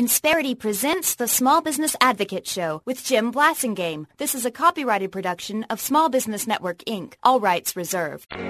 Insperity presents the Small Business Advocate Show with Jim Blasingame. This is a copyrighted production of Small Business Network, Inc. All rights reserved. They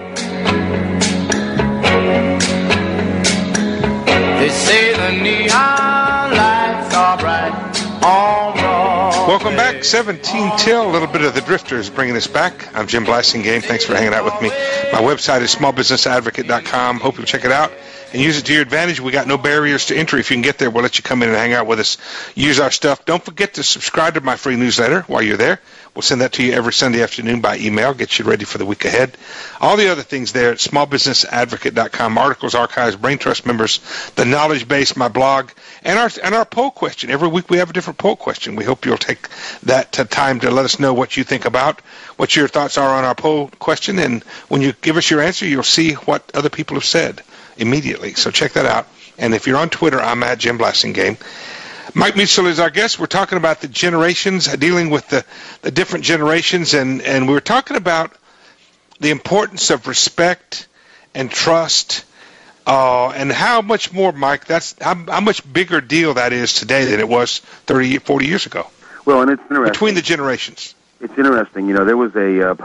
say the neon lights are bright on Broadway. Welcome back, 17 till. A little bit of the Drifters bringing us back. I'm Jim Blasingame. Thanks for hanging out with me. My website is smallbusinessadvocate.com. Hope you'll check it out and use it to your advantage. We got no barriers to entry. If you can get there, we'll let you come in and hang out with us. Use our stuff. Don't forget to subscribe to my free newsletter while you're there. We'll send that to you every Sunday afternoon by email, get you ready for the week ahead. All the other things there at smallbusinessadvocate.com, articles, archives, Brain Trust members, the knowledge base, my blog, and our poll question. Every week we have a different poll question. We hope you'll take that time to let us know what you think about, what your thoughts are on our poll question, and when you give us your answer, you'll see what other people have said immediately. So check that out. And if you're on Twitter, I'm at Jim Blasingame. Mike Mitchell is our guest. We're talking about the generations, dealing with the different generations, and we're talking about the importance of respect and trust, and how much more, Mike, that's how much bigger deal that is today than it was 30, 40 years ago. Well, and it's interesting. Between the generations. It's interesting. You know, there was a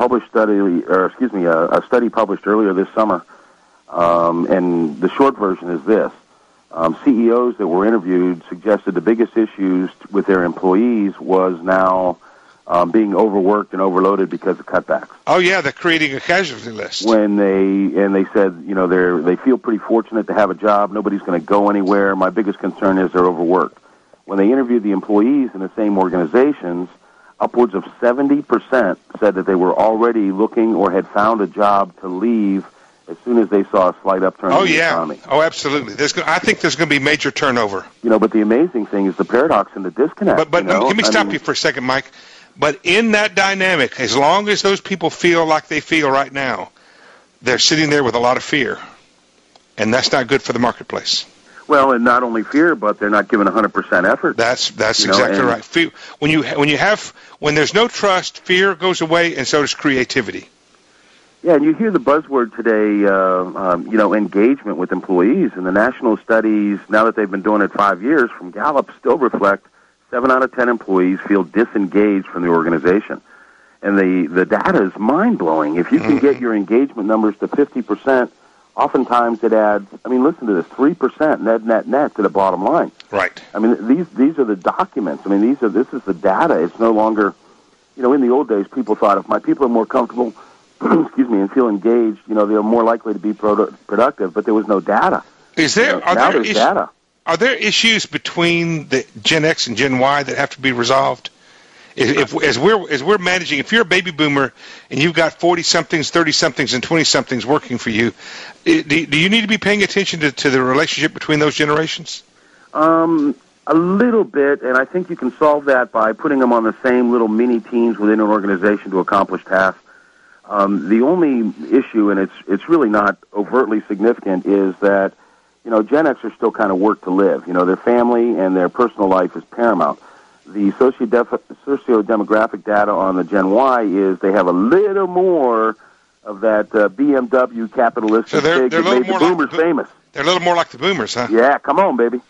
study published earlier this summer, and the short version is this. CEOs that were interviewed suggested the biggest issues with their employees was now being overworked and overloaded because of cutbacks. Oh yeah, they're creating a casualty list. They said, you know, they feel pretty fortunate to have a job. Nobody's going to go anywhere. My biggest concern is they're overworked. When they interviewed the employees in the same organizations, upwards of 70% said that they were already looking or had found a job to leave as soon as they saw a slight upturn in the economy. Oh, absolutely. I think there's going to be major turnover. You know, but the amazing thing is the paradox and the disconnect. But let me stop you for a second, Mike. But in that dynamic, as long as those people feel like they feel right now, they're sitting there with a lot of fear, and that's not good for the marketplace. Well, and not only fear, but they're not giving 100% effort. That's exactly right. Fear, when there's no trust, fear goes away, and so does creativity. Yeah, and you hear the buzzword today, engagement with employees. And the national studies, now that they've been doing it 5 years, from Gallup still reflect 7 out of 10 employees feel disengaged from the organization. And the data is mind-blowing. If you can get your engagement numbers to 50%, oftentimes it adds, listen to this, 3% net to the bottom line. Right. These are the documents. This is the data. It's no longer, in the old days, people thought if my people are more comfortable, and feel engaged, they're more likely to be productive, but there was no data. Are there issues between the Gen X and Gen Y that have to be resolved? As we're managing, if you're a baby boomer and you've got 40-somethings, 30-somethings, and 20-somethings working for you, do you need to be paying attention to the relationship between those generations? A little bit, and I think you can solve that by putting them on the same little mini teams within an organization to accomplish tasks. The only issue, and it's really not overtly significant, is that, Gen X are still kind of work to live. Their family and their personal life is paramount. The socio-demographic data on the Gen Y is they have a little more of that BMW capitalistic thing that made the boomers famous. They're a little more like the boomers, huh? Yeah, come on, baby.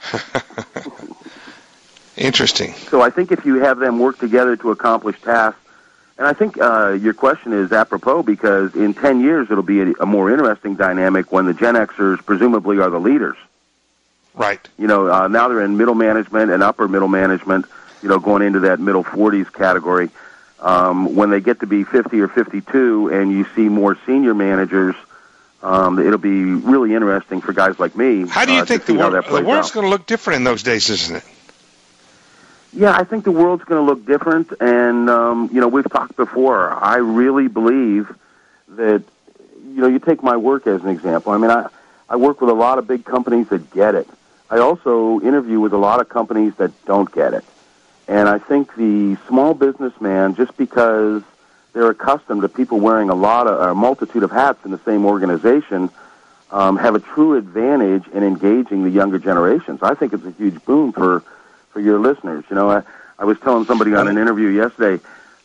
Interesting. So I think if you have them work together to accomplish tasks, and I think your question is apropos because in 10 years it'll be a more interesting dynamic when the Gen Xers presumably are the leaders. Right. Now they're in middle management and upper middle management, going into that middle 40s category. When they get to be 50 or 52 and you see more senior managers, it'll be really interesting for guys like me. How do you think the world's going to look different in those days, isn't it? Yeah, I think the world's going to look different, and, we've talked before. I really believe that, you take my work as an example. I work with a lot of big companies that get it. I also interview with a lot of companies that don't get it. And I think the small businessman, just because they're accustomed to people wearing a multitude of hats in the same organization, have a true advantage in engaging the younger generations. I think it's a huge boon for your listeners. I was telling somebody on an interview yesterday,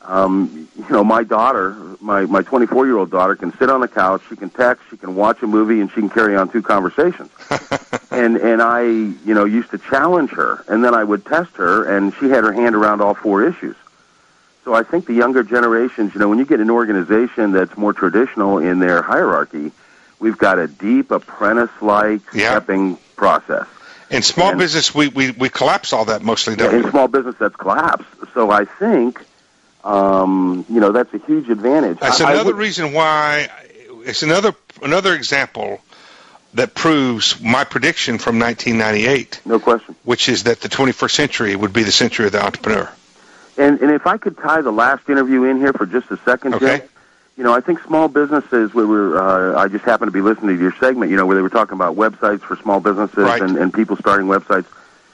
My daughter, my 24-year-old daughter, can sit on the couch, she can text, she can watch a movie, and she can carry on 2 conversations. and I, used to challenge her, and then I would test her, and she had her hand around all 4 issues. So I think the younger generations, when you get an organization that's more traditional in their hierarchy, we've got a deep apprentice-like stepping process. In small business, we collapse all that mostly, don't we? In small business, that's collapsed. So I think, that's a huge advantage. That's another reason why. It's another example that proves my prediction from 1998. No question. Which is that the 21st century would be the century of the entrepreneur. And if I could tie the last interview in here for just a second, okay. Jim, I think small businesses, I just happened to be listening to your segment, where they were talking about websites for small businesses right. and people starting websites.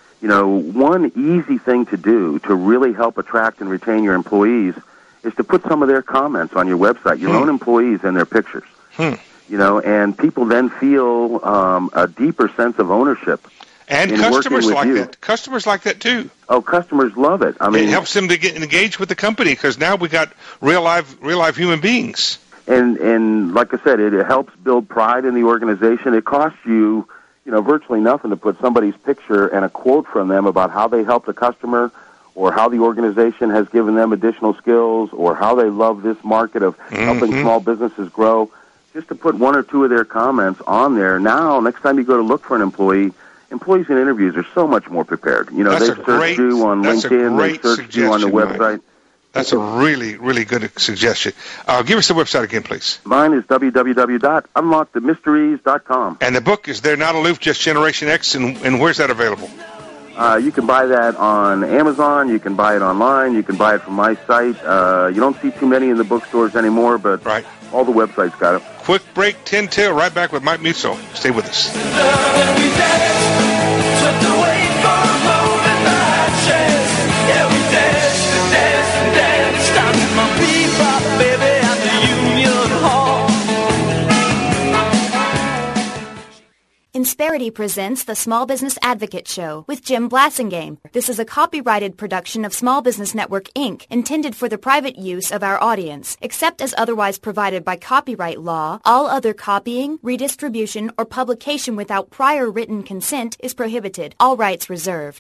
One easy thing to do to really help attract and retain your employees is to put some of their comments on your website, your own employees and their pictures. And people then feel a deeper sense of ownership. And customers like that. Customers like that too. Oh, customers love it. I mean, it helps them to get engaged with the company because now we got real live human beings. And like I said, it helps build pride in the organization. It costs you, virtually nothing to put somebody's picture and a quote from them about how they helped a customer, or how the organization has given them additional skills, or how they love this market of helping small businesses grow. Just to put 1 or 2 of their comments on there. Now, next time you go to look for an employee, employees in interviews are so much more prepared. They search you on LinkedIn, they search you on the website. Mike. That's a really, really good suggestion. Give us the website again, please. Mine is www.unlockthemysteries.com. And the book is They're Not Aloof, Just Generation X, and where's that available? You can buy that on Amazon. You can buy it online. You can buy it from my site. You don't see too many in the bookstores anymore, but right. All the websites got it. Quick break, 10 till, right back with Mike Musil. Stay with us. Insperity presents the Small Business Advocate Show with Jim Blasingame. This is a copyrighted production of Small Business Network, Inc., intended for the private use of our audience. Except as otherwise provided by copyright law, all other copying, redistribution, or publication without prior written consent is prohibited. All rights reserved.